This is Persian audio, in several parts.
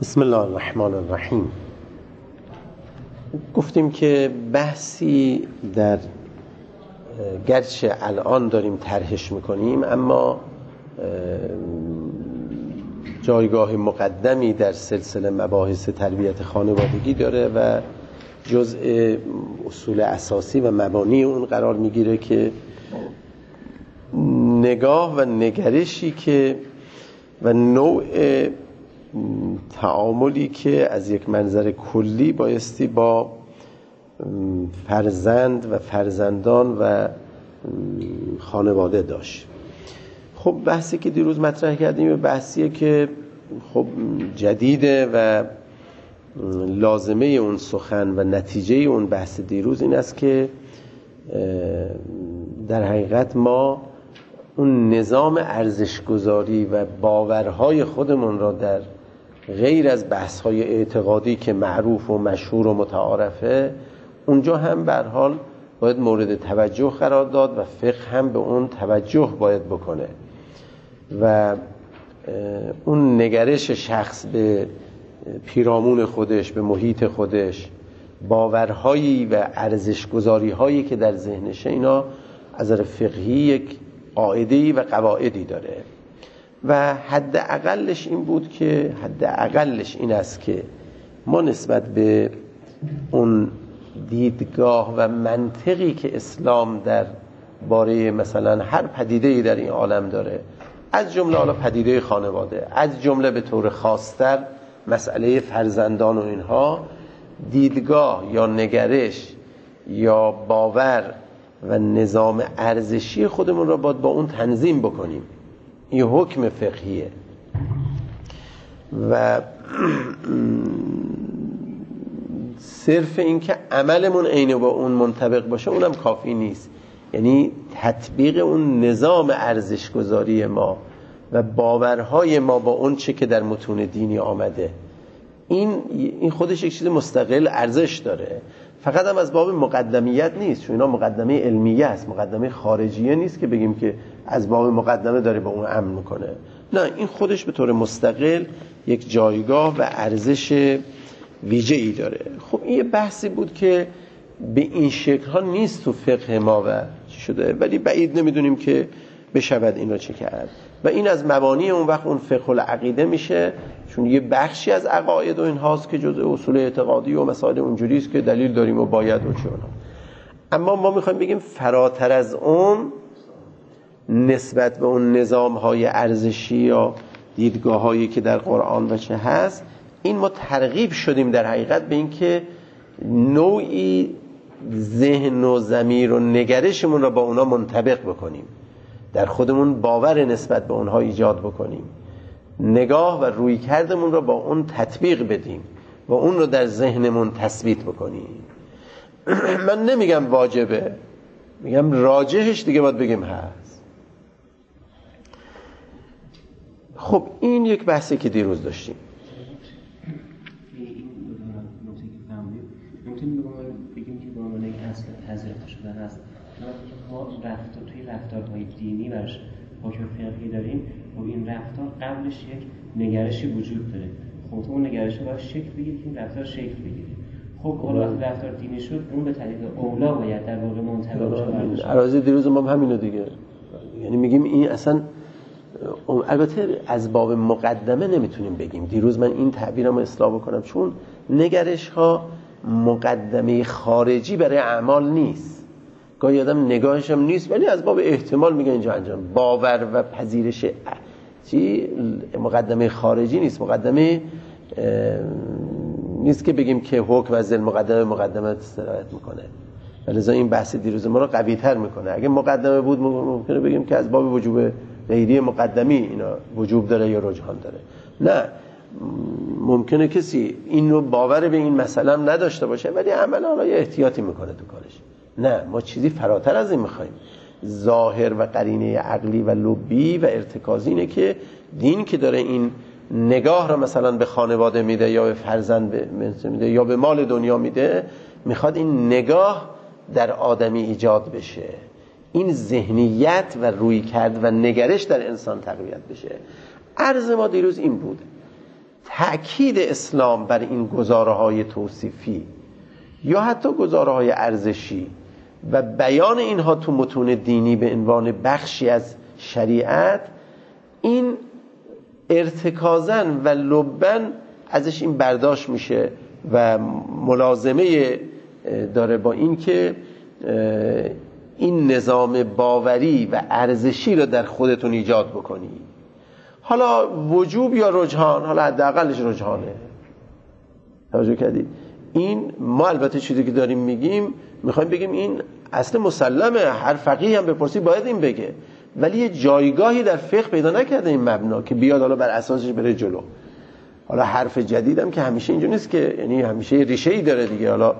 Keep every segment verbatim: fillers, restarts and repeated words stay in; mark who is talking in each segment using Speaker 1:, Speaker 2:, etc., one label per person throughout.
Speaker 1: بسم الله الرحمن الرحیم. گفتیم که بحثی در گرچه الان داریم طرحش میکنیم اما جایگاه مقدمی در سلسله مباحث تربیت خانوادگی داره و جزء اصول اساسی و مبانی اون قرار میگیره که نگاه و نگرشی که و نوع تعاملی که از یک منظر کلی بایستی با فرزند و فرزندان و خانواده داشت. خب بحثی که دیروز مطرح کردیم بحثیه که خب جدیده و لازمه اون سخن و نتیجه اون بحث دیروز این است که در حقیقت ما اون نظام ارزشگذاری و باورهای خودمون را در غیر از بحث‌های اعتقادی که معروف و مشهور و متعارفه اونجا هم به هر حال باید مورد توجه قرار داد و فقه هم به اون توجه باید بکنه و اون نگرش شخص به پیرامون خودش، به محیط خودش، باورهایی و ارزش‌گذاری‌هایی که در ذهنشه اینا از نظر فقهی یک قاعده‌ای و قواعدی داره و حد اقلش این بود که حد اقلش این است که ما نسبت به اون دیدگاه و منطقی که اسلام در باره مثلا هر پدیده‌ای در این عالم داره، از جمله حالا پدیده خانواده، از جمله به طور خاص‌تر مسئله فرزندان و اینها، دیدگاه یا نگرش یا باور و نظام ارزشی خودمون را باید با اون تنظیم بکنیم. این حکم فقهیه و صرف این که عملمون عین با اون منطبق باشه اونم کافی نیست. یعنی تطبیق اون نظام ارزشگذاری ما و باورهای ما با اون چه که در متون دینی آمده، این این خودش یک چیز مستقل ارزش داره. فقط هم از باب مقدمیت نیست، چون اینا مقدمه علمیه است، مقدمه خارجیه نیست که بگیم که از باب مقدمه داره با اون امن میکنه. نه، این خودش به طور مستقل یک جایگاه و ارزش ویژه‌ای داره. خب این یه بحثی بود که به این شکل ها نیست تو فقه ما و چی شده، ولی بعید نمیدونیم که بشود این را چه کرد و این از مبانی اون وقت اون فقه العقیده میشه، چون یه بخشی از عقاید و این هاست که جزء اصول اعتقادی و مسائل اونجوری است که دلیل داریم و باید و چه اونا. اما ما میخوایم بگیم فراتر از اون نسبت به اون نظام های ارزشی یا دیدگاه هایی که در قرآن و چه هست، این ما ترغیب شدیم در حقیقت به این که نوعی ذهن و ضمیر و نگرشمون را با اونا منطبق بکنیم، در خودمون باور نسبت به اونها ایجاد بکنیم، نگاه و روی کردمون را با اون تطبیق بدیم و اون رو در ذهنمون تثبیت بکنیم. من نمیگم واجبه، میگم راجحش دیگه باید بگیم هست. خب این یک بحثی که دیروز داشتیم.
Speaker 2: بگیم که به عنوان یک اصل پذیرفته شده هست ما رفتار توی رفتارهای دینی برش حکم فقهی داریم. خب این رفتار قبلش یک نگرشی وجود داره. خب اون نگرش باید شکل بگیره که این رفتار شکل بگیره. خب اون وقتی رفتار دینی شد اون به طریق اولا باید در واقع منطبق شه.
Speaker 1: عراضی دیروز ما هم همینو دیگه، یعنی میگیم این اصلا، البته از باب مقدمه نمیتونیم بگیم. دیروز من این تعبیرمو اصلاح بکنم، چون نگرش ها مقدمه خارجی برای اعمال نیست. گاهی آدم نگاهش هم نیست ولی از باب احتمال میگه اینجا انجام. باور و پذیرش چی مقدمه خارجی نیست، مقدمه نیست که بگیم که حکم از مقدمه مقدمه استراحت میکنه. ولذا این بحث دیروز ما رو قوی تر میکنه. اگه مقدمه بود ممکنه بگیم که از باب وجوب غیری مقدمی اینا وجوب داره یا رجحان داره. نه، ممکنه کسی اینو باور به این مسئله هم نداشته باشه ولی عملا یه احتیاطی میکنه تو کارش. نه، ما چیزی فراتر از این میخوایم. ظاهر و قرینه عقلی و لبی و ارتکازی اینه که دین که داره این نگاه رو مثلا به خانواده میده یا به فرزند میده یا به مال دنیا میده، میخواد این نگاه در آدمی ایجاد بشه، این ذهنیت و روی کرد و نگرش در انسان تقویت بشه. عرض ما دیروز این بود تأکید اسلام بر این گزاره‌های توصیفی یا حتی گزاره‌های ارزشی و بیان اینها تو متون دینی به عنوان بخشی از شریعت، این ارتکازاً و لباً ازش این برداشت میشه و ملازمه داره با این که این نظام باوری و ارزشی رو در خودتون ایجاد بکنی. حالا وجوب یا رجحان، حالا حداقلش رجحانه. توجه کردید؟ این ما البته چیزی که داریم میگیم میخوایم بگیم این اصل مسلمه، هر فقیه هم بپرسی باید این بگه، ولی یه جایگاهی در فقه پیدا نکرده این مبنا که بیاد حالا بر اساسش بره جلو. حالا حرف جدیدم که همیشه اینجا نیست که، یعنی همیشه ریشه‌ای داره دیگه. حالا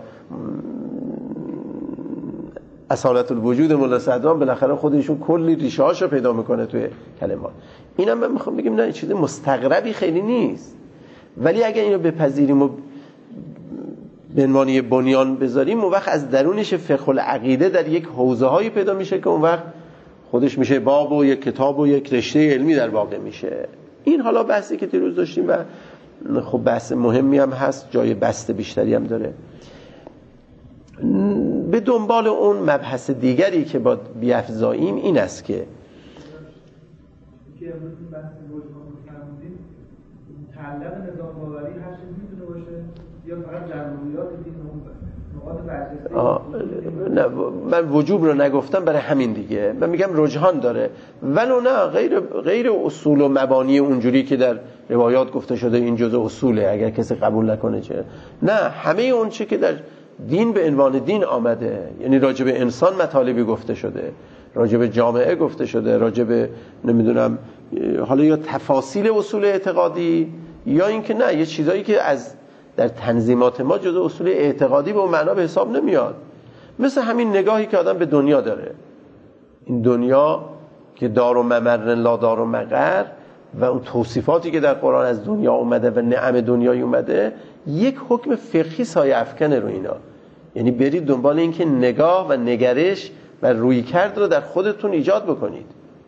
Speaker 1: اصالت الوجود ملا صدران بالاخره خودشون کلی ریشه هاشو پیدا میکنه توی کلمات. اینم من میخوام بگم نه چیز مستغربی خیلی نیست، ولی اگه اینو بپذیریم و به عنوان یه بنیان بذاریم، اون وقت از درونش فقه العقیده در یک حوزه هایی پیدا میشه که اون وقت خودش میشه باب و یک کتاب و یک رشته علمی در واقع میشه. این حالا بحثی که دیروز داشتیم و خب بحث مهمی هم هست، جای بست بیشتری هم داره. به دنبال اون مبحث دیگری که با بیافزاییم این است که
Speaker 3: که امروز این بحث روزمان رو فرمودیم، متعلق نظام باوری هر چیزی میتونه باشه یا فقط ضروریات دین نقاط برجسته؟
Speaker 1: نه من وجوب رو نگفتم برای همین دیگه، من میگم رجحان داره، ولو نه غیر غیر اصول و مبانی اونجوری که در روایات گفته شده این جزء اصوله، اگر کسی قبول نکنه چه. نه، همه اون چی که در دین به عنوان دین آمده، یعنی راجع به انسان مطالبی گفته شده، راجع به جامعه گفته شده، راجع به نمیدونم حالا یا تفاصیل اصول اعتقادی یا اینکه نه یه چیزایی که از در تنظیمات ما جزء اصول اعتقادی به اون معنا به حساب نمیاد. مثل همین نگاهی که آدم به دنیا داره، این دنیا که دار و ممر لا دار و مقر و اون توصیفاتی که در قرآن از دنیا اومده و نعم دنیایی اومده، یک حکم فقهی سایه افکنه رو اینا. یعنی برید دنبال این که نگاه و نگرش و رویکرد رو در خودتون ایجاد بکنید.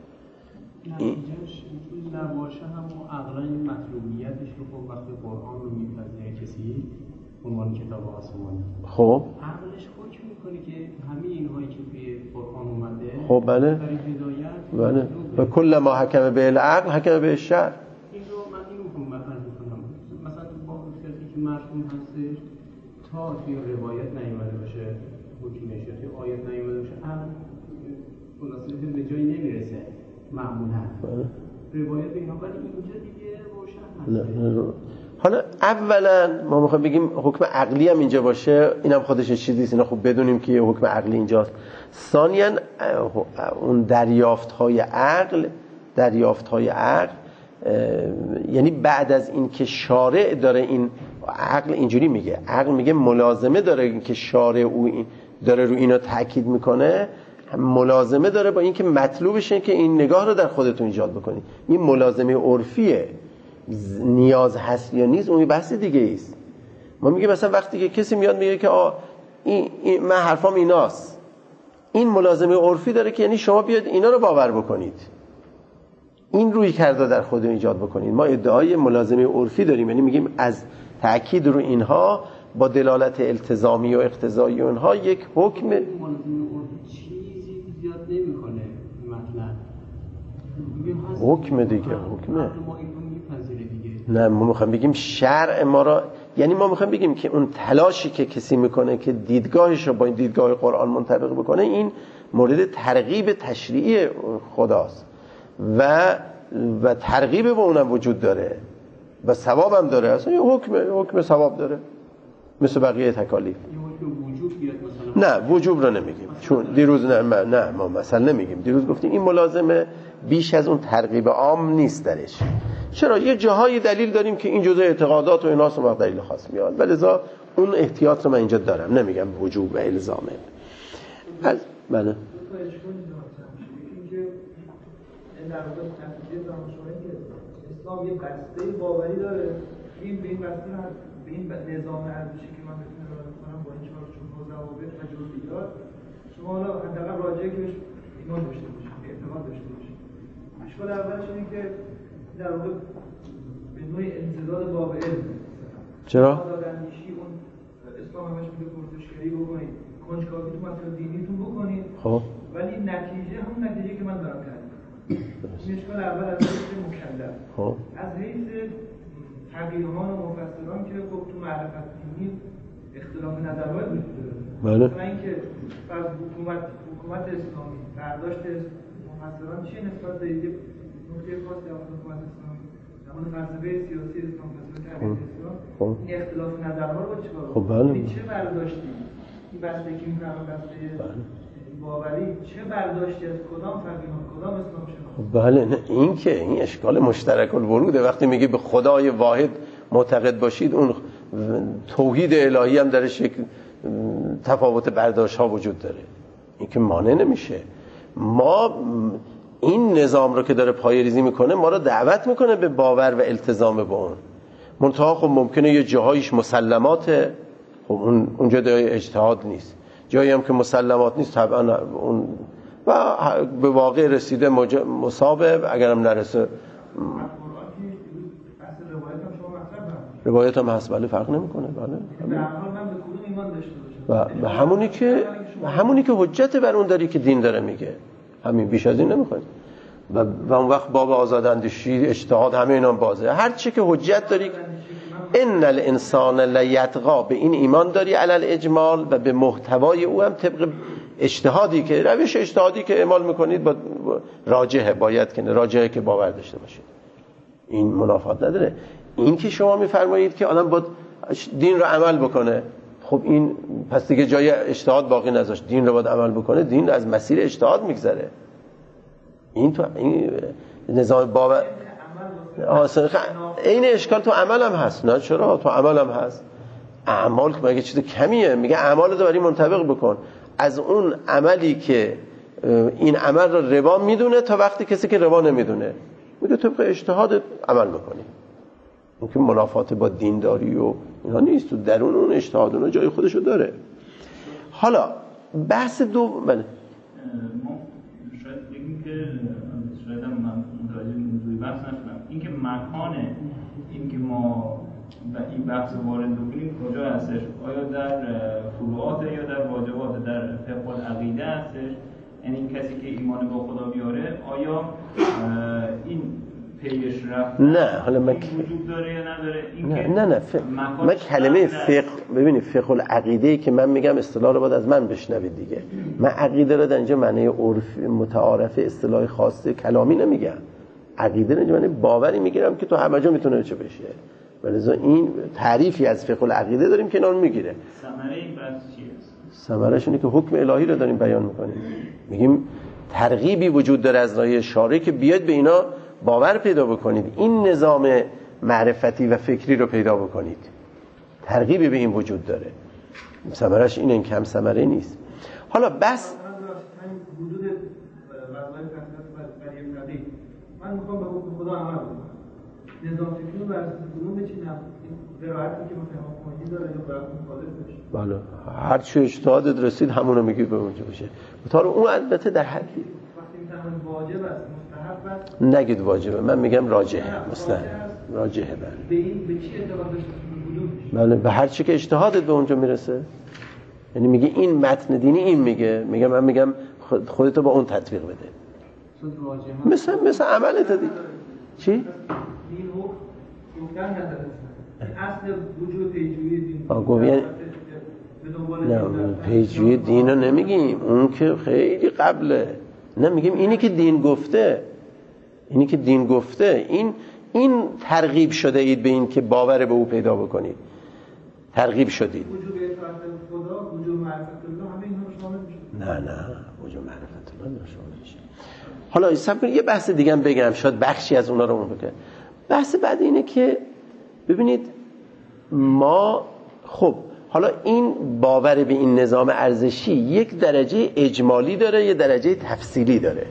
Speaker 4: این نباشه هم عقلا این مطلوبیتش رو خب وقتی قرآن رو میپذیره کسی عنوان کتاب آسمانی،
Speaker 1: خب
Speaker 4: عقلش حکم میکنه که همه اینهایی که توی قرآن اومده
Speaker 1: خب بله
Speaker 4: برای هدایت
Speaker 1: بله و کل ما حکم به العقل حکم به الشرع.
Speaker 4: این رو من اینو میخوام مطرح کنم. مثلا تو باب فقهی که مرحوم هستش تا توی روایت نیامده باشه حکمش یا توی آیت نیامده باشه عقل خلاصه به جایی نمیرسه معمولا روایت به اینا، ولی اینجا دیگه روشن هست.
Speaker 1: حالا اولا ما میخوایم بگیم حکم عقلی هم اینجا باشه، اینم خودش چیزیست، اینا خوب بدونیم که حکم عقلی اینجاست. ثانیاً اون دریافت های عقل دریافت های عقل یعنی بعد از این که شارع داره، این عقل اینجوری میگه، عقل میگه ملازمه داره این که شارع او این داره رو اینا تاکید میکنه، ملازمه داره با این که مطلوبش اینه که این نگاه رو در خودتون ایجاد بکنید. این ملازمه عرفیه، نیاز هست یا نیست اون بحث دیگه است. ما میگه مثلا وقتی که کسی میاد میگه که آ این, این من حرفام ایناست، این ملازمه عرفی داره که یعنی شما بیاد اینا رو باور بکنید، این روی کرده در خودتون ایجاد بکنید. ما ادعای ملازمه عرفی داریم، یعنی میگیم از تأکید رو اینها با دلالت التزامی و اقتضایی اونها یک حکم
Speaker 4: ملازمه عرفی چیزی زیاد نمیکنه مطلب
Speaker 1: حکم دیگه حکمه. نه ما میخوایم بگیم شرع ما را، یعنی ما میخوایم بگیم که اون تلاشی که کسی میکنه که دیدگاهش رو با این دیدگاه قرآن منطبق بکنه، این مورد ترغیب تشریعی خداست و و ترغیب با اونم وجود داره و ثواب هم داره. اصلا یه حکم حکم ثواب داره مثل بقیه تکالیف. نه وجوب رو نمیگیم، چون دیروز نه, نه ما مثلا نمیگیم، دیروز گفتیم این ملازمه بیش از اون ترغیب عام نیست درش. چرا یه جاهای دلیل داریم که این جزء اعتقادات و ایناست و دلیل خاص میاد، ولذا اون احتیاط رو من اینجا دارم، نمیگم وجوب و الزامه. از بله
Speaker 3: اسلام یه بسته باوری داره، این به این بسته به این نظام ارزشی که من بتونم ارائه کنم با این چهار چوب و ضوابط و جزئیات، شما حالا حداقل راجعه که بهش ایمان داشته باشید، اعتقاد داشته باشید. اشکال اولش اینه که در واقع به نوع انسداد باب علم.
Speaker 1: چرا؟
Speaker 3: دادندیشی اون اسلام همش میگه پرسشگری بکنید، کنجکاوی تو مسائل دینیتون بکنید.
Speaker 1: خب
Speaker 3: ولی نتیجه هم نتیجه که من دارم کردم. این اشکال اول از حیث مکلف.
Speaker 1: خب
Speaker 3: از حیث فقیهان و مفسران که خب تو معرفت دینی اختلاف نظرهای وجود داره.
Speaker 1: بله.
Speaker 3: مثلا اینکه از حکومت حکومت اسلامی برداشت مفسران چیه نسبت به یک نکته خاصی از حکومت اسلامی، همون فلسفه سیاسی اسلام، فلسفه تبعیض اسلام، این اختلاف نظرها رو چیکار؟
Speaker 1: خب بله.
Speaker 3: این چه برداشتی؟ این بستگی می‌کنه بسته باوری چه برداشتی از کدام فقیهان کدام اسلام شناس؟
Speaker 1: خب بله. نه این که این اشکال مشترک الوروده. وقتی میگی به خدای واحد معتقد باشید، اون توحید الهی هم درش یک تفاوت برداشت ها وجود داره. این که مانع نمیشه. ما این نظام رو که داره پایه‌ریزی میکنه ما رو دعوت میکنه به باور و التزام به اون. منتها خب ممکنه یه جاهایش مسلماته، خب اون اونجا جای اجتهاد نیست. جایی هم که مسلمات نیست طبعا اون و به واقع رسیده مصابه، اگرم نرسه روایت هم هست. بله فرق نمیکنه. بله و به همونی که همونی که حجت بر اون داری که دین داره میگه، همین، بیش از این نمیخواد. و و اون وقت باب آزاداندیشی، اجتهاد، همه اینا بازه. هر چی که حجت داری. ان الانسان لیطغی، به این ایمان داری علی الاجمال و به محتوای او هم طبق اجتهادی که روش اجتهادی که اعمال میکنید با راجحه، باید که راجحه که باور داشته باشید. این منافات نداره. این که شما میفرمایید که آدم باید دین رو عمل بکنه، خب این پس دیگه جای اجتهاد باقی نذاشت، دین رو باید عمل بکنه، دین از مسیر اجتهاد میگذره. این تو این نظام باور این اشکال تو عمل هم هست. نه چرا؟ تو عمل هم هست. اعمال که مگه چیز کمیه؟ میگه اعمال رو برای منطبق بکن. از اون عملی که این عمل رو روا میدونه تا وقتی کسی که روا نمیدونه، میگه طبق اجتهاد عمل بکنی. اون که منافات با دینداری و اینا نیست. تو درون اون اجتهاد اون جای خودشو داره. حالا بحث دو بله
Speaker 5: ما شاید بگیم که شاید هم من متوجه موضوعی بحث نشدم، این که مکان این که ما این بحث وارد بکنیم کجا هستش؟ آیا در فروعات یا در واجبات، در فقه العقیده هستش؟ یعنی کسی که ایمان با خدا بیاره آیا این پیش رفت
Speaker 1: نه حالا من
Speaker 5: وجود داره یا نداره؟ این
Speaker 1: نه نه نه ف... من کلمه فقه، ببینید فقه العقیده که من میگم اصطلاح رو باید از من بشنوید دیگه. من عقیده رو در اینجا معنی عرفی متعارف اصطلاح خاصه کلامی نمیگم. عقیده رو معنی باوری میگیرم که تو همه جا میتونه چه بشه. ولذا این تعریفی از فقه العقیده داریم که اینا میگیره.
Speaker 5: ثمره این بحث چیه؟
Speaker 1: ثمره‌اش اینه که حکم الهی رو داریم بیان میکنیم. میگیم ترغیبی وجود داره از راه شارع که بیاد به اینا باور پیدا بکنید، این نظام معرفتی و فکری رو پیدا بکنید. ترغیبی به این وجود داره. ثمره‌اش اینه، کم ثمره نیست. حالا بس
Speaker 3: حدود وظایف فقط برای من میخوام به حکم خدا عمل کنم. نظام فکری رو بر اساس کدوم بچینم؟ این قرائتی که مفهوم کنی داره یا باید مخالف بشه؟
Speaker 1: بله هر چی اجتهادت رسید همون رو میگید به اونجا بشه. بطور اون البته در حدی
Speaker 3: وقتی میتونم واجب است مستحب است
Speaker 1: نگید واجبه، من میگم راجحه. مستحب راجحه. بله
Speaker 3: به این به چی اعتقاد داشته باشید؟
Speaker 1: بله به هر چی که اجتهادت به اونجا میرسه. یعنی میگه این متن دینی این میگه، میگم من میگم خودتو با اون تطبیق بده. مثل مثل عملت دیگه. چی؟
Speaker 3: این حکم گفتن نداره. اصل وجود پیجوی دین.
Speaker 1: آگو یعنی نه پیجوی دین رو نمیگیم، اون که خیلی قبله. نه میگیم اینی که دین گفته، اینی که دین گفته این این ترغیب شده اید به این که باور به او پیدا بکنید. ترغیب شدید.
Speaker 3: وجود اطاعت خدا، وجود معرفت الله، همه اینها شامل میشه.
Speaker 1: نه نه وجود معرفت الله شامل میشه. حالا حساب کنید یه بحث دیگه هم بگم، شاید بخشی از اونا رو اون بگم. بحث بعد اینه که ببینید ما خب حالا این باور به این نظام ارزشی یک درجه اجمالی داره، یه درجه تفصیلی داره.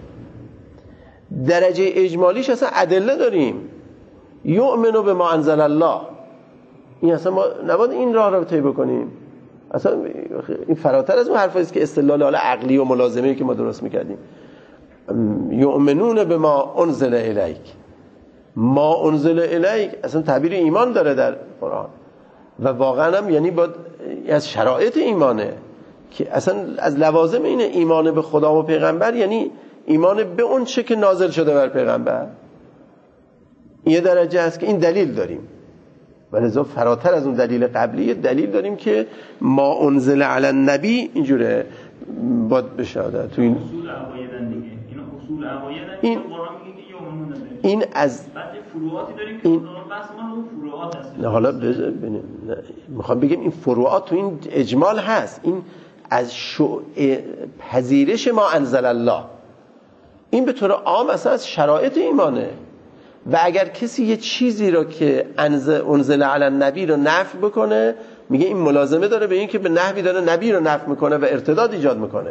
Speaker 1: درجه اجمالیش اصلا ادله داریم. یؤمنو بما انزل الله، این اصلا ما نباید این راه رو طی بکنیم. اصلا این فراتر از اون حرفایی است که استدلال حالا عقلی و ملازمه‌ای که ما درست میکردیم. یؤمنون بما انزل الیک، ما انزل الیک اصلا تعبیر ایمان داره در قرآن و واقعا هم یعنی با از شرایط ایمانه که اصلا از لوازم اینه ایمان به خدا و پیغمبر، یعنی ایمان به اون چه که نازل شده بر پیغمبر. یه درجه هست که این دلیل داریم، ولذا فراتر از اون دلیل قبلی دلیل داریم که ما انزل علی النبی اینجوره باد بشاده تو این
Speaker 5: اصول عقایدن دیگه. اینا اصول عقایدن
Speaker 1: این
Speaker 5: قرآن میگه که یومنون داره.
Speaker 1: این از
Speaker 5: بعد فروعاتی داریم که
Speaker 1: این
Speaker 5: بحث ما اون فروعات هست.
Speaker 1: نه حالا میخوام بگم این فروعات تو این اجمال هست، این از شو... پذیرش ما انزل الله، این به طور عام اصلا از شرایط ایمانه. و اگر کسی یه چیزی رو که انزل علی النبی رو نفی بکنه، میگه این ملازمه داره به این که به نحوی داره نبی رو نفی میکنه و ارتداد ایجاد میکنه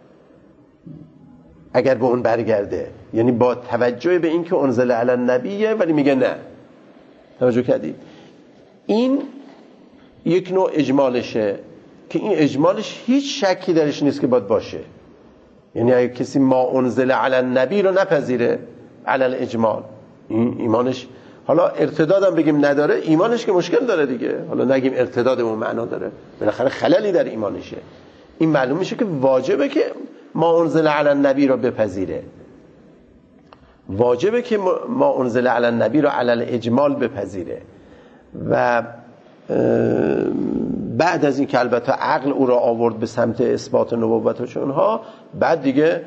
Speaker 1: اگر به اون برگرده، یعنی با توجه به این که انزل علی النبیه ولی میگه نه. توجه کردید؟ این یک نوع اجمالشه که این اجمالش هیچ شکی درش نیست که باید باشه. یعنی اگه کسی ما انزل علی النبی رو نپذیره علی الاجمال، این ایمانش، حالا ارتدادم بگیم نداره، ایمانش که مشکل داره دیگه، حالا نگیم ارتداد اون معنا داره، بالاخره خللی در ایمانشه. این معلوم میشه که واجبه که ما انزل علی النبی رو بپذیره، واجبه که ما انزل علی النبی رو علی الاجمال بپذیره. و بعد از این که البته عقل او را آورد به سمت اثبات نبوت و چونها، بعد دیگه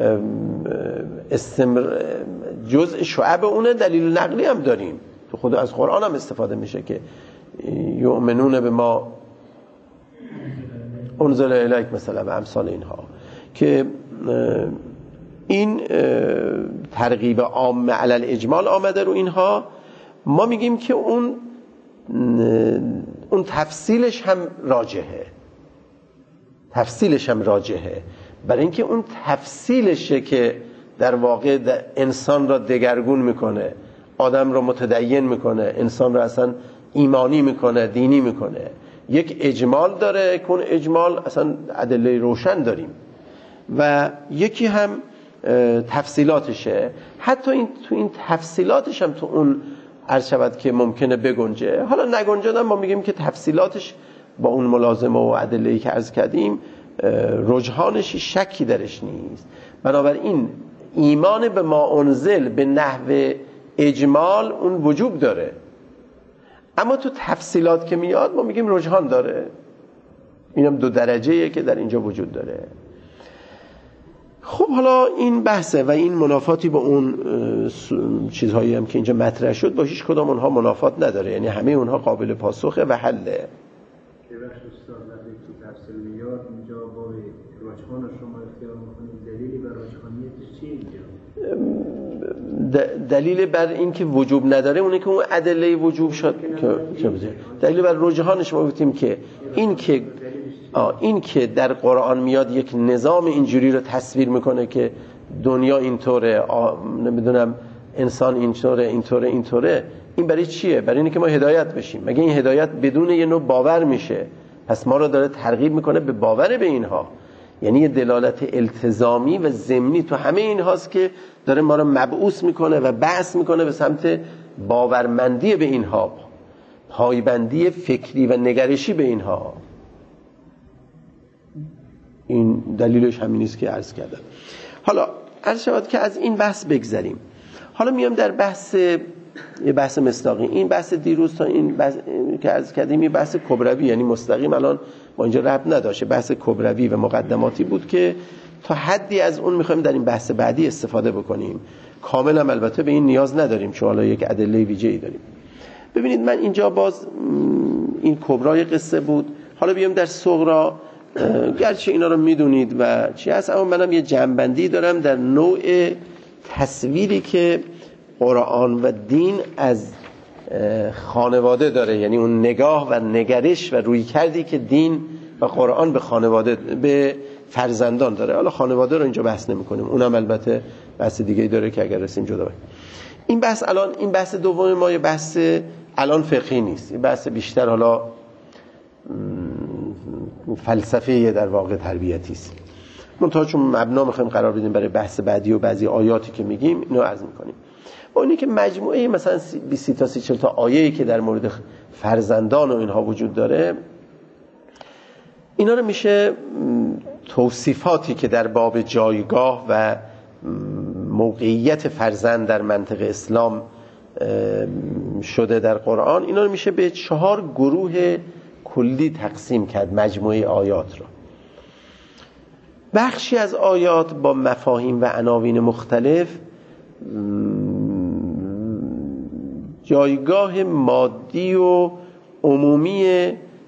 Speaker 1: استمر جزء شعب اونه دلیل نقلی هم داریم، تو خود از قرآن هم استفاده میشه که یؤمنون به ما انزل الیک مثلا و امثال اینها، که این ترغیب عام علی الاجمال آمده رو اینها. ما میگیم که اون اون تفصیلش هم راجحه، تفصیلش هم راجحه برای اینکه اون تفصیلشه که در واقع انسان را دگرگون میکنه، آدم را متدین میکنه، انسان را اصلا ایمانی میکنه، دینی میکنه. یک اجمال داره که اون اجمال اصلا ادله روشن داریم و یکی هم تفصیلاتشه. حتی این تو این تفصیلاتش هم تو اون عرض شود که ممکنه بگنجه، حالا نگنجه ما میگیم که تفصیلاتش با اون ملازمه و ادله‌ای که عرض کردیم رجحانش شکی درش نیست. بنابراین ایمان به ما انزل به نحو اجمال اون وجوب داره، اما تو تفصیلات که میاد ما میگیم رجحان داره. اینم دو درجه‌ایه که در اینجا وجود داره. خب حالا این بحثه و این منافاتی با اون چیزهایی هم که اینجا مطرح شد با هیچ کدام اونها منافات نداره، یعنی همه اونها قابل پاسخه و حله.
Speaker 4: که بخش استاد وقتی تو تفصیل میاد اینجا با رجحان شما اختیار میکنید، دلیلی بر رجحانیتش چیه اینجا؟
Speaker 1: دلیل بر این که وجوب نداره اونه که اون ادله وجوب شد که دلیل بر رجحانش ما گفتیم که این که این که در قرآن میاد یک نظام اینجوری رو تصویر میکنه که دنیا اینطوره، نمیدونم انسان اینطوره اینطوره اینطوره، این برای چیه؟ برای اینه که ما هدایت بشیم. مگه این هدایت بدون یه نوع باور میشه؟ پس ما رو داره ترغیب میکنه به باور به اینها، یعنی یه دلالت التزامی و ضمنی تو همه این هاست که داره ما رو مبعوث میکنه و بعث میکنه به سمت باورمندی به اینها، پایبندی فکری و نگرشی به اینها. این دلیلش همین است که عرض کردم. حالا عرض شود که از این بحث بگذریم. حالا میام در بحث یه بحث مصداقی. این بحث دیروز تا این بحث که عرض کردیم یه بحث کبروی، یعنی مستقیم الان با اینجا ربط نداشته، بحث کبروی و مقدماتی بود که تا حدی از اون میخوایم در این بحث بعدی استفاده بکنیم. کامل هم البته به این نیاز نداریم چون حالا یک ادله ویژه‌ای داریم. ببینید من اینجا باز این کبرای قصه بود. حالا بیام در صغرا، گرچه اینا رو میدونید و چی هست، اما منم یه جنبندی دارم در نوع تصویری که قرآن و دین از خانواده داره، یعنی اون نگاه و نگرش و روی کردی که دین و قرآن به خانواده به فرزندان داره. حالا خانواده رو اینجا بحث نمی کنیم، اونم البته بحث دیگه‌ای داره که اگر رسیم جدا باید. این بحث الان این بحث دوم ما یه بحث الان فقهی نیست، یه بحث بیشتر حالا فلسفه در واقع تربیتی است. منتها چون مبنا میخوایم قرار بدیم برای بحث بعدی و بعضی آیاتی که میگیم اینو عرض میکنیم. با اینی که مجموعه مثلا بیست تا سی چهل تا آیه‌ای که در مورد فرزندان و اینها وجود داره، اینا رو میشه توصیفاتی که در باب جایگاه و موقعیت فرزند در منطق اسلام شده در قرآن، اینا رو میشه به چهار گروه کلی تقسیم کرد مجموعه آیات رو. بخشی از آیات با مفاهیم و عناوین مختلف جایگاه مادی و عمومی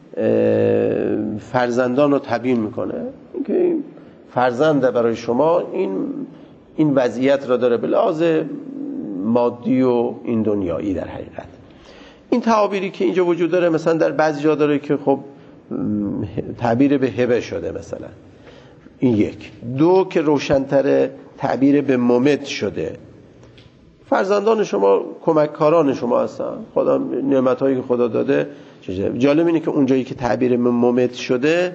Speaker 1: فرزندان رو تبیین میکنه. اینکه فرزند برای شما این این وضعیت را داره به لحاظ مادی و این دنیایی. در حقیقت این تعابیری که اینجا وجود داره مثلا در بعضی جا داره که خب تعبیر به هبه شده، مثلا این یک. دو که روشن‌تر تعبیر به ممد شده. فرزندان شما کمککاران شما هستن، خدا نعمت‌هایی که خدا داده. جالب اینه که اونجایی که تعبیر ممد شده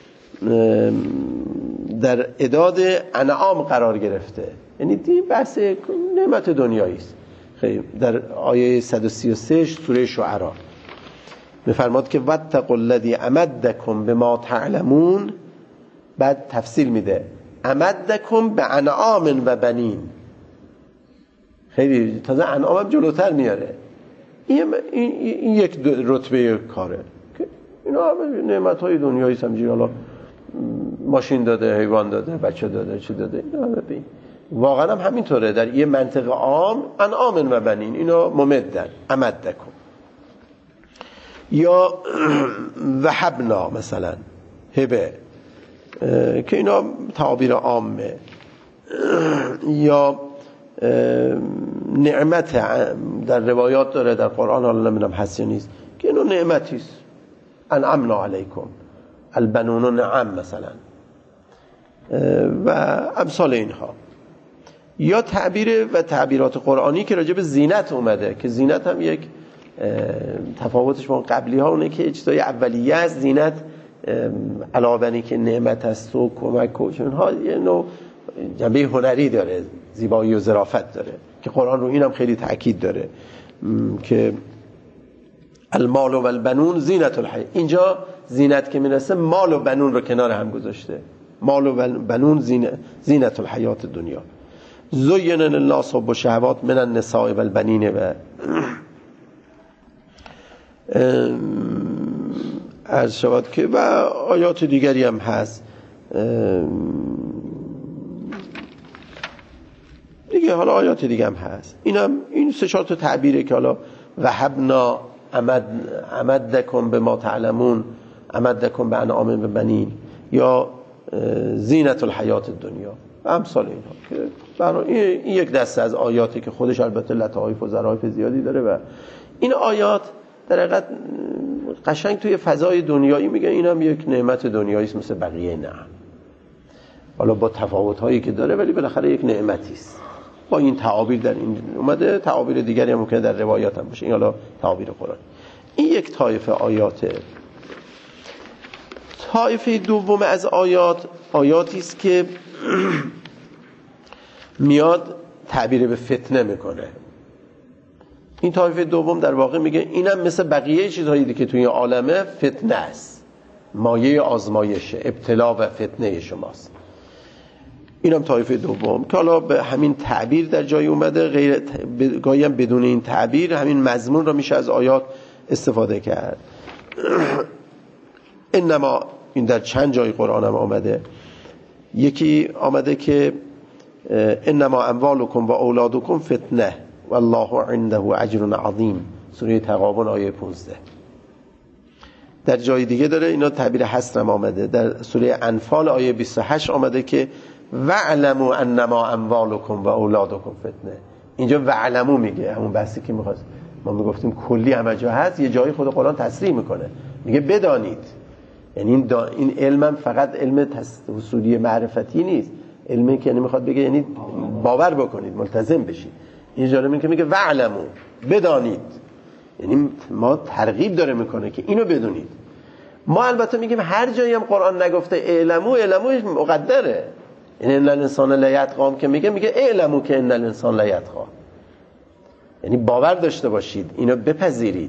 Speaker 1: در اعداد انعام قرار گرفته، یعنی دی بحث نعمت دنیایی است. خیلی در آیه صد و سی و سه سوره شعراء میفرماد که واتقوا الذی امدکم بما تعلمون، بعد تفصیل میده امدکم به انعام و بنین. خیلی تازه انعام هم جلوتر میاره. این, این, این یک رتبه کاره که اینا هم نعمت‌های دنیایی سمجی، حالا ماشین داده، حیوان داده، بچه داده، چی داده، اینا ببین واقعا هم همینطوره. در یه منطقه عام انعام و بنین اینا ممدن امدکم. یا وهبنا مثلا هبه که اینا تعابیر عامه. یا نعمت در روایات داره در قرآن، حالا نمیدونم هست یا نیست، که اینو نعمتیست. انعمنا علیکم البنون نعم مثلا و امثال اینها. یا تعبیر و تعبیرات قرآنی که راجع به زینت اومده، که زینت هم یک تفاوتش با قبلی ها اونه که اجتای اولیه است. زینت علاوه بر اینکه نعمت است و کمک و اینها یه نوع جنبه هنری داره، زیبایی و ظرافت داره که قرآن رو اینم خیلی تأکید داره که المال و البنون زینت الحیات. اینجا زینت که میرسه مال و بنون رو کنار هم گذاشته. مال و بنون زینت الحیات دنیا. زین للناس حب الشهوات من النساء والبنین و عرض شود که و آیات دیگری هم هست دیگه. حالا آیات دیگه هم هست. اینم این سه چهار تا تعبیره که حالا وهبنا امد امدکم بما تعلمون امدکم به انعام و بنین یا زینت الحیات الدنیا و امثال اینها که برای این یک دسته از آیاتی که خودش البته لطایف و ظرافت زیادی داره و این آیات در حقیقت قشنگ توی فضای دنیایی میگه اینم یک نعمت دنیایی است مثل بقیه نعم، حالا با تفاوت‌هایی که داره ولی بالاخره یک نعمتی است. با این تعابیر در این اومده، تعابیر دیگری هم ممکنه در روایات هم باشه. این حالا تعابیر قرآن. این یک طایفه آیاته. طایفه دوم از آیات آیاتی است که میاد تعبیر به فتنه میکنه. این طایفه دوم در واقع میگه اینم مثل بقیه چیزهایی دیگه که توی این عالمه فتنه است، مایه آزمایشه، ابتلا و فتنه شماست. اینم طایفه دوم که حالا به همین تعبیر در جای اومده، غیر گاهی هم بدون این تعبیر همین مضمون رو میشه از آیات استفاده کرد. انما این در چند جای قرآن هم آمده. یکی آمده که انما اموالکم و اولادکم فتنه والله عنده اجر عظیم، سوره تغابن آیه پانزده. در جای دیگه داره اینا تعبیر حصر هم آمده. در سوره انفال آیه بیست و هشت آمده که وعلموا انما اموالکم و اولادکم فتنه. اینجا وعلموا میگه، همون بحثی که میخواست ما میگفتیم کلی همه جا هست، یه جایی خود قرآن تصریح میکنه، میگه بدانید. یعنی این, دا این علم فقط علم حصولی معرفتی نیست، علمی که یعنی میخواد بگه یعنی باور بکنید، ملتزم بشید. این جالبه که میگه وعلموا، بدانید. یعنی ما ترغیب داره میکنه که اینو بدونید. ما البته میگیم هر جایی هم قرآن نگفته اعلموا، اعلموا مقدره. این ان الانسان لا یطغی که میگه میگه اعلموا که ان الانسان لا یطغی. یعنی باور داشته باشید، اینو بپذیرید.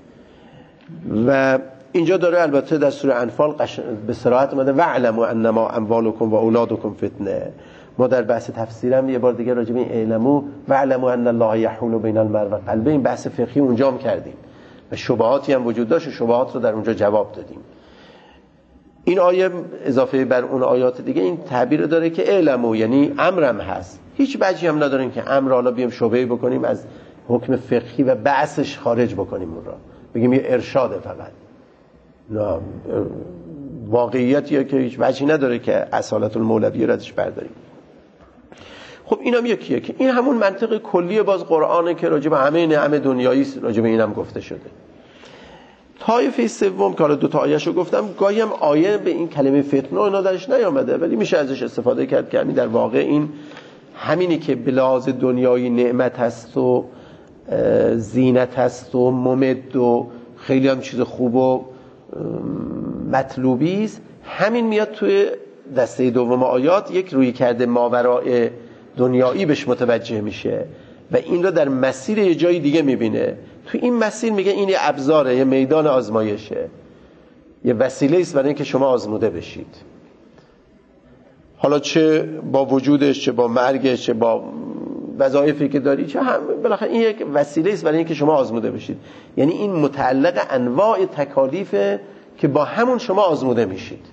Speaker 1: و اینجا داره البته در سوره انفال قش... به صراحت اومده واعلموا انما اموالکم و اولادکم فتنه. ما در بحث تفسیرم یه بار دیگه راجع به این اعلموا واعلموا ان الله یحول بین المرء و قلبه، این بحث فقهی اونجا هم کردیم و شبهاتی هم وجود داشت و شبهات رو در اونجا جواب دادیم. این آیه اضافه بر اون آیات دیگه این تعبیر داره که اعلموا یعنی امرم هست، هیچ وجهی هم نداریم که امر حالا بیام شبهه بکنیم از حکم فقهی و بحثش خارج بکنیم اون را، بگیم یه ارشاده فقط. نه، واقعیتیه که هیچ وجهی نداره که اصالت المولوی رو ازش برداریم. خب اینم یکیه که این همون منطق کلی باز قرآنه که راجع به همه نعم دنیایی راجع به اینم گفته شده. طایفه سوم که حالا دو تا آیه‌شو گفتم، گاهی هم آیه به این کلمه فتنه اینا درش نیامده ولی میشه ازش استفاده کرد که همین در واقع این همینی که بلاز دنیایی نعمت هست و زینت هست و ممد و خیلی هم چیز خوب و مطلوبی است، همین میاد توی دسته دوم آیات یک روی کرده ماورای دنیایی بهش متوجه میشه و این رو در مسیر یه جای دیگه میبینه. تو این مسیر میگه این یه ابزاره، یه میدان آزمایشه، یه وسیله است برای اینکه شما آزموده بشید، حالا چه با وجودش، چه با مرگش، چه با وظایفی که داری، چه هم بالاخره این یک وسیله است برای اینکه شما آزموده بشید. یعنی این متعلق انواع تکالیفه که با همون شما آزموده میشید،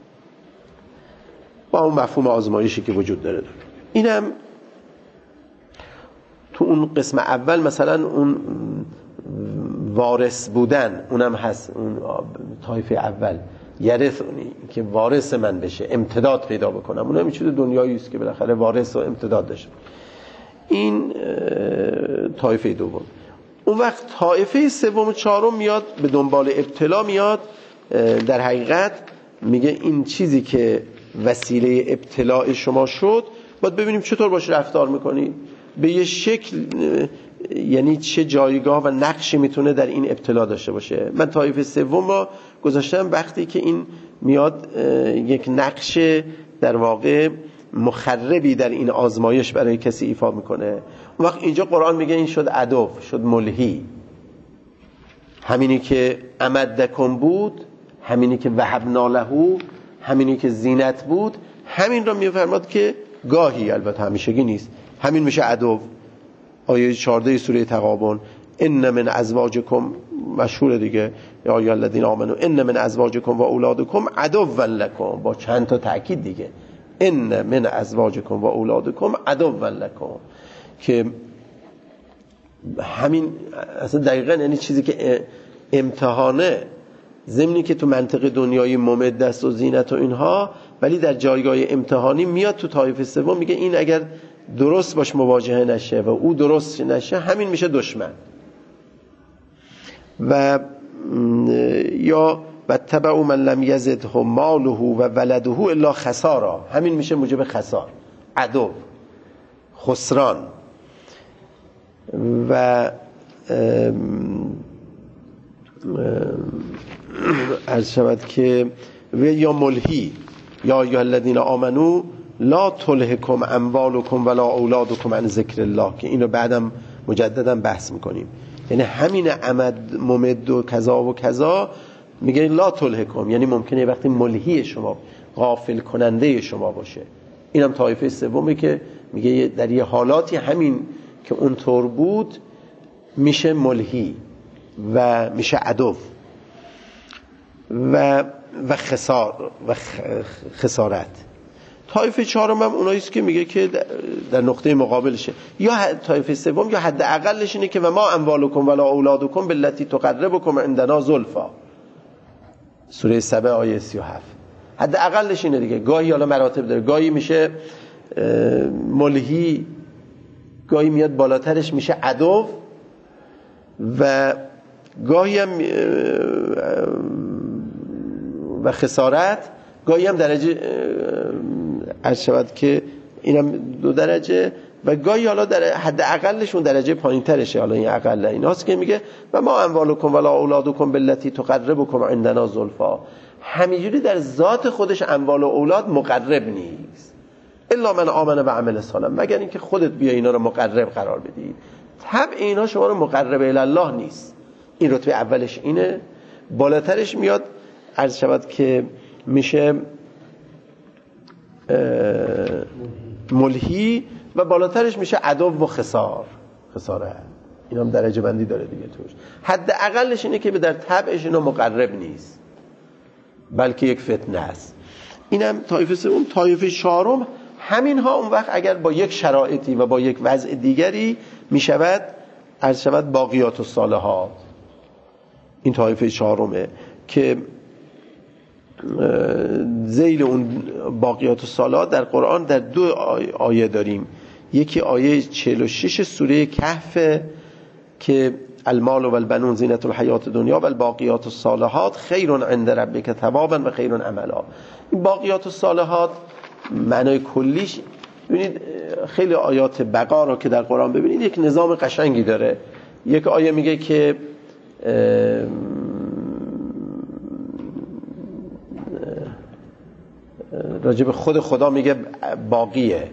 Speaker 1: با اون مفهوم آزمایشی که وجود داره. اینم تو اون قسم اول مثلا اون وارث بودن اونم هست، اون طایفه اول یرثونی که وارث من بشه، امتداد پیدا بکنم، اونم چیز دنیایی است که بالاخره وارث و امتداد داشت. این طایفه دوم. اون وقت طایفه سوم و چهارم میاد به دنبال ابتلا، میاد در حقیقت میگه این چیزی که وسیله ابتلاع شما شد باید ببینیم چطور باش رفتار میکنی، به یه شکل، یعنی چه جایگاه و نقشی میتونه در این ابتلا داشته باشه. من طایفه سوم رو گذاشتم وقتی که این میاد یک نقش در واقع مخربی در این آزمایش برای کسی ایفا میکنه. اون وقت اینجا قرآن میگه این شد عدو، شد ملهی، همینی که امدکم بود، همینی که وهبنا له، همینی که زینت بود، همین را میفرماد که گاهی، البته همیشگی نیست، همین میشه عدو. آیه چهارده سوره تغابن ان من ازواجکم، مشهور دیگه، یا ایها الذین آمنوا ان من ازواجکم و اولادکم عدوا لکم، با چند تا تاکید دیگه، ان من ازواجکم و اولادکم عدوا لکم، که همین اصلا دقیقاً یعنی چیزی که امتحانه، ضمنی که تو منطقه دنیای ممد است و زینت و اینها، ولی در جایگاه امتحانی میاد تو طایفه سوم میگه این اگر درست باش مواجهه نشه و او درست نشه، همین میشه دشمن. و یا و تبعوا من لم یزده ماله و ولده الا خسارا، همین میشه موجب خسار، عدو، خسران. و عرض شود که یا ملهی، یا ایها الذین آمنوا لا تلهکم اموالکم ولا اولادکم عن ذکر الله، که اینو بعدم مجددا بحث میکنیم. یعنی همین عمد ممد و کذا و کذا میگه لا تلهکم، یعنی ممکنه وقتی ملهی شما، غافل کننده شما باشه. اینم طایفه سومی که میگه در یه حالاتی همین که اونطور بود میشه ملهی و میشه عدو و و خسار و خسارت. طایفه چهارم هم اوناییست که میگه که در نقطه مقابلشه، یا طایفه سوم یا حد اقلش اینه که و ما اموالکم ولا اولادکم باللتی تقربکم عندنا زلفا، سوره سبع آیه سی و هفت. حد اقلش اینه دیگه. گاهی حالا مراتب داره، گاهی میشه ملهی، گاهی میاد بالاترش میشه عدو، و گاهی هم و خسارت، گاهی هم درجه عرض شود که اینم دو درجه، و گاهی حالا در حد اقلشون درجه پایین ترشه. حالا این اقل این هاست که میگه و ما اموالکم ولا اولادکم باللتی تقربکم عندنا زلفا، همینجوری در ذات خودش اموال و اولاد مقرب نیست، الا من آمن و عمل صالح، مگر اینکه خودت بیا اینا رو مقرب قرار بدی، طبع اینا شما رو مقرب الی الله نیست. این رتبه اولش اینه. بالاترش میاد عرض شود که میشه ملهی و بالاترش میشه عدو و خسار خساره. این هم درجه بندی داره دیگه توش. حد اقلش اینه که به در طبعش اینا مقرب نیست بلکه یک فتنه است. اینم طایفه سوم. طایفه چهارم همین ها اون وقت اگر با یک شرایطی و با یک وضع دیگری میشود عرض شود باقیات الصالحات. این طایفه چهارمه که ذیل اون باقیات الصالحات در قرآن در دو آیه داریم. یکی آیه چهل و شش سوره کهف که المال و البنون زینت الحیات دنیا و الباقیات الصالحات خیر عند ربک ثوابا و خیر عملا. این باقیات الصالحات معنای کلیش ببینید خیلی آیات بقا رو که در قرآن ببینید یک نظام قشنگی داره. یک آیه میگه که راجب خود خدا میگه باقیه.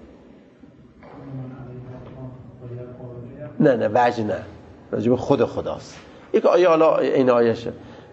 Speaker 1: نه نه وجه نه راجب خود خداست. یک آیه حالا این آیهشه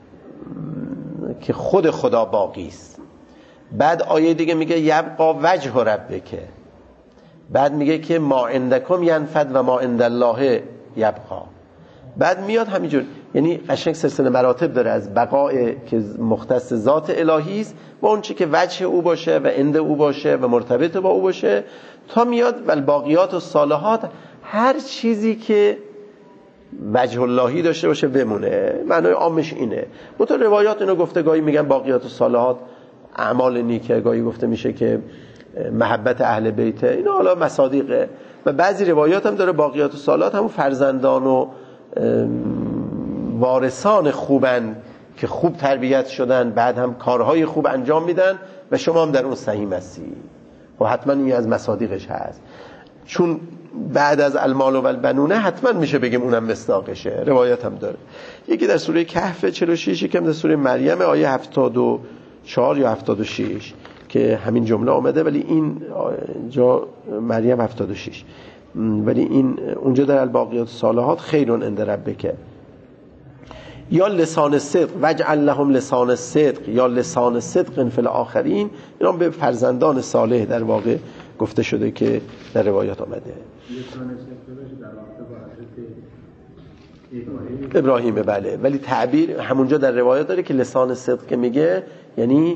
Speaker 1: که خود خدا باقی است. بعد آیه دیگه میگه یبقا وجه ربک. بعد میگه که ما عندکم ینفد و ما عند الله یبقا. بعد میاد همینجور، یعنی قشنگ سلسله مراتب داره از بقاء که مختص ذات الهی است و اون چی که وجه او باشه و عند او باشه و مرتبط با او باشه تا میاد و باقیات الصالحات هر چیزی که وجه اللهی داشته باشه بمونه. معنای عامش اینه. متو روایات اینو گفته، گاهی میگن باقیات الصالحات اعمال نیکه، گاهی گفته میشه که محبت اهل بیته. اینا حالا مصادیقه. و بعضی روایات هم داره باقیات الصالحات همون فرزندان و وارثان خوبن که خوب تربیت شدن بعد هم کارهای خوب انجام میدن و شما هم در اون سهیم هستی. و حتما این از مصادیقش هست، چون بعد از المال و البنونه حتما میشه بگیم اونم مصداقشه. روایت هم داره. یکی در سوره کهف چهل و شش، یکم در سوره مریم آیه هفتاد و چهار یا هفتاد و شش که همین جمله آمده، ولی این جا مریم هفتاد و شش، ولی این اونجا در الباقیات الصالحات خیرون عند ربک. یا لسان صدق وجعل لهم لسان صدق یا لسان صدق فی الاخرین. اینا به فرزندان صالح در واقع گفته شده که در روایات آمده. ابراهیم بله، ولی تعبیر همونجا در روایات داره که لسان صدق که میگه یعنی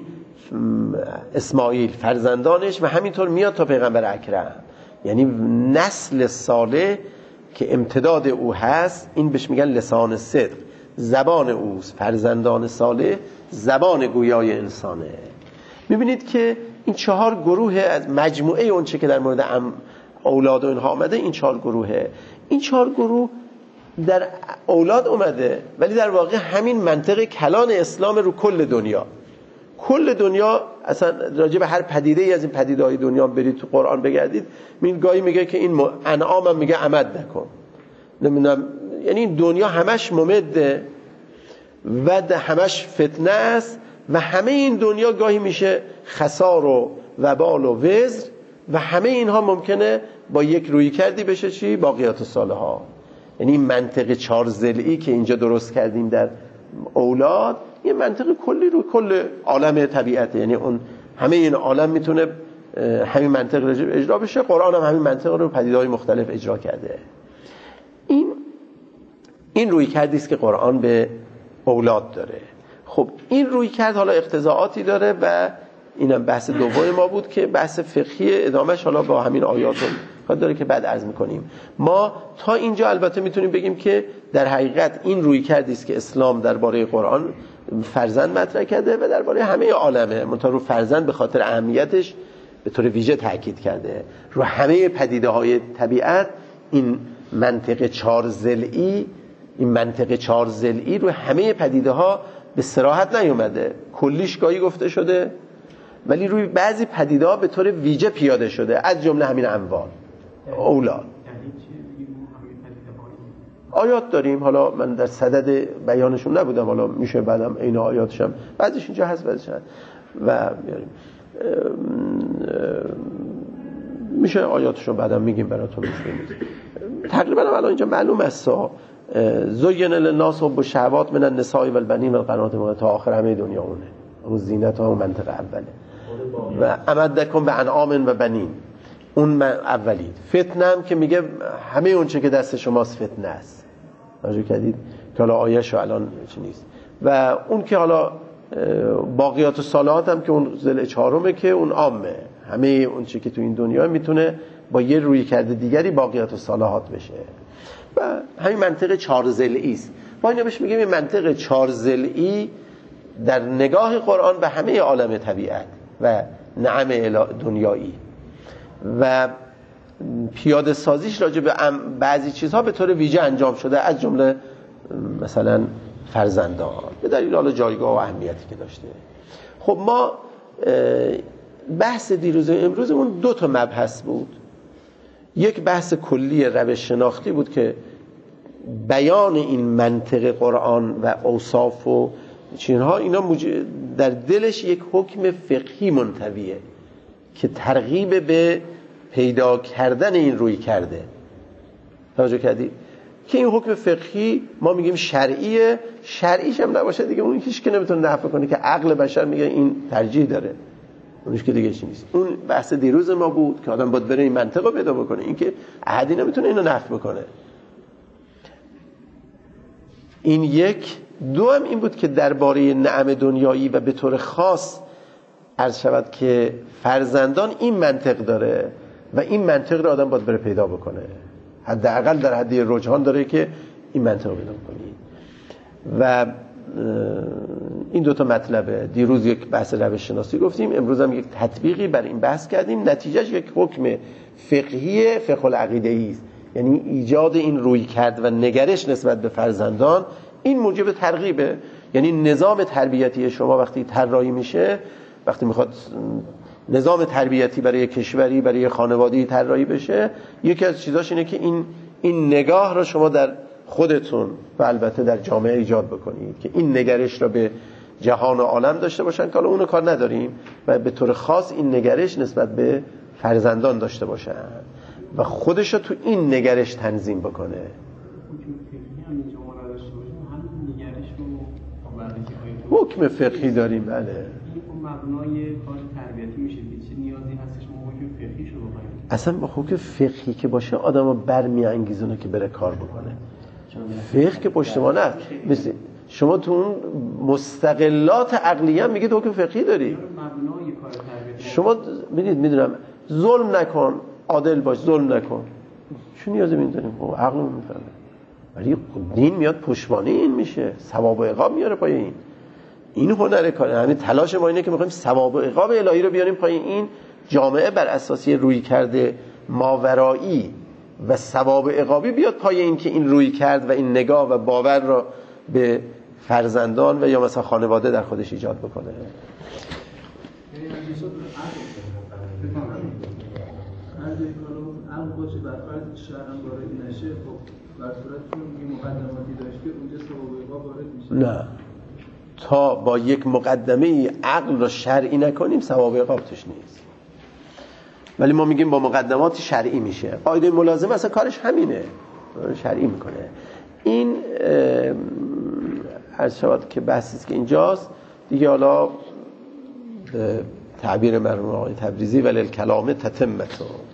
Speaker 1: اسماعیل فرزندانش و همینطور میاد تا پیغمبر اکرم، یعنی نسل صالح که امتداد او هست. این بهش میگن لسان صدق، زبان اوست. فرزندان صالح زبان گویای انسانه. میبینید که این چهار گروه از مجموعه اون چه که در مورد اولاد و اینها آمده، این چهار گروهه. این چهار گروه در اولاد اومده، ولی در واقع همین منطق کلان اسلام رو کل دنیا. کل دنیا اصلا راجع به هر پدیده ای از این پدیده های دنیا برید تو قرآن بگردید، این گاهی میگه که این انعام هم میگه عمد نکن، نمیدونم، یعنی این دنیا همش ممده و همش فتنه است و همه این دنیا گاهی میشه خسار و وبال و وزر و همه اینها ممکنه با یک روی کردی بشه چی؟ باقیات الصالحات. یعنی این منطق چهار ضلعی که اینجا درست کردیم در اولاد، یه منطق کلی رو کل عالم طبیعته. یعنی اون همه این عالم میتونه همین منطق رو اجرا بشه. قرآن هم همین منطق رو پدیده‌های مختلف اجرا کرده. این این روی کردی است که قرآن به اولاد داره. خب این روی کرد حالا اقتضاعاتی داره و اینم بحث دوم ما بود که بحث فقهی ادامهش حالا با همین آیاتون خود داره که بعد عرض میکنیم. ما تا اینجا البته میتونیم بگیم که در حقیقت این روی کردی است که اسلام درباره قرآن فرزند مطرح کرده و درباره همه عالمه، منتها رو فرزند به خاطر اهمیتش به طور ویژه تاکید کرده. رو همه پدیده های طبیعت این منطق چهار ضلعی این منطق چهار ضلعی رو همه پدیده ها به صراحت نیومده، کلیش گاهی گفته شده، ولی روی بعضی پدیده ها به طور ویژه پیاده شده، از جمله همین اموال اولاد. آیات داریم، حالا من در صدد بیانشون نبودم، حالا میشه بعدم این آیاتشم بعضیش اینجا هست بعضیش هست و بیاریم. میشه آیاتشو بعدم میگیم براتون. تقریبا الان اینجا معلوم است زین للناس حب الشهوات من النساء والبنین والقناطر تا آخر همه دنیا اونه، اون زینت ها و منطقه اوله. و امدکم به انعام و بنین، اون اولی. فتنه هم که میگه همه اون چه که دست شماست فتنه است، توجه کردید که حالا آیه‌شو الان چی نیست. و اون که حالا باقیات الصالحات هم که اون ذل چهارمه که اون عامه، همه اون چه که تو این دنیا میتونه با یه روی کرده دیگری باقیات الصالحات بشه. و همین منطق چهار ضلعی است. ما اینو بهش میگیم این منطق چهار ضلعی در نگاه قرآن به همه عالم طبیعت و نعم دنیایی و پیاده سازیش راجع به بعضی چیزها به طور ویژه انجام شده، از جمله مثلا فرزندان، به دلیل حالا جایگاه و اهمیتی که داشته. خب ما بحث دیروز امروزمون دو تا مبحث بود. یک بحث کلی روش شناختی بود که بیان این منطق قرآن و اوصاف و چینها، اینا در دلش یک حکم فقهی منطویه که ترغیب به پیدا کردن این روی کرده. توجه کردی؟ که این حکم فقهی ما میگیم شرعیه، شرعیش هم نباشه دیگه اون هیچ که نمیتونه نفی کنه که عقل بشر میگه این ترجیح داره، اونش که دیگه چی نیست. اون بحث دیروز ما بود که آدم باید بره این منطقه پیدا بکنه، این که احدی نمیتونه اینو نفی بکنه. این یک. دو هم این بود که درباره نعم دنیایی و به طور خاص عرض شود که فرزندان این منطق داره و این منطق رو آدم باید بره پیدا بکنه، حداقل در حد رجحان داره که این منطق رو پیدا کنید. و این دوتا مطلبه. دیروز یک بحث روش شناسی گفتیم، امروز هم یک تطبیقی بر این بحث کردیم. نتیجهش یک حکم فقهی فقه العقیده است، یعنی ایجاد این روی کرد و نگرش نسبت به فرزندان. این موجب ترغیبه، یعنی نظام تربیتی شما وقتی طراحی میشه، وقتی میخواد نظام تربیتی برای کشوری برای خانواده‌ای طراحی بشه، یکی از چیزاش اینه که این این نگاه رو شما در خودتون و البته در جامعه ایجاد بکنید که این نگرش را به جهان و عالم داشته باشن، که حالا اونو کار نداریم، و به طور خاص این نگرش نسبت به فرزندان داشته باشن و خودش رو تو این نگرش تنظیم بکنه. حکم فقهی داریم، بله.
Speaker 4: مبنای کار تربیتی میشه که چه نیازی هستش ما حکم فقهی شو بکنیم؟
Speaker 1: اصلا با حکم فقهی که باشه آدمو برمیانگیزونه که بره کار بکنه. فقه که پشتوانه است. مثل شما تو اون مستقلات عقلیه هم میگید حکم فقهی داری.
Speaker 4: مبنای کار تربیتی
Speaker 1: شما میدید میدونم ظلم نکن، عادل باش، ظلم نکن. چه نیازی میدونیم؟ خب عقلمون میفهمه. ولی دین میاد پشتوانه این میشه، ثواب و عقاب میاره پای این. این هنر کاره. همین تلاش ما اینه که میخوایم ثواب و عقاب الهی رو بیاریم پای این جامعه، بر اساسی روی کرده ماورایی و ثواب و عقابی بیاد پای این که این روی کرد و این نگاه و باور رو به فرزندان و یا مثلا خانواده در خودش ایجاد بکنه. نه، تا با یک مقدمه عقل را شرعی نکنیم ثواب عقاب توش نیست. ولی ما میگیم با مقدمات شرعی میشه. قاعده ملازمه اصلا کارش همینه، شرعی میکنه. این عرض شود که بحثی است که اینجاست دیگه. حالا تعبیر مرحوم آقای تبریزی ولی الکلام تتمته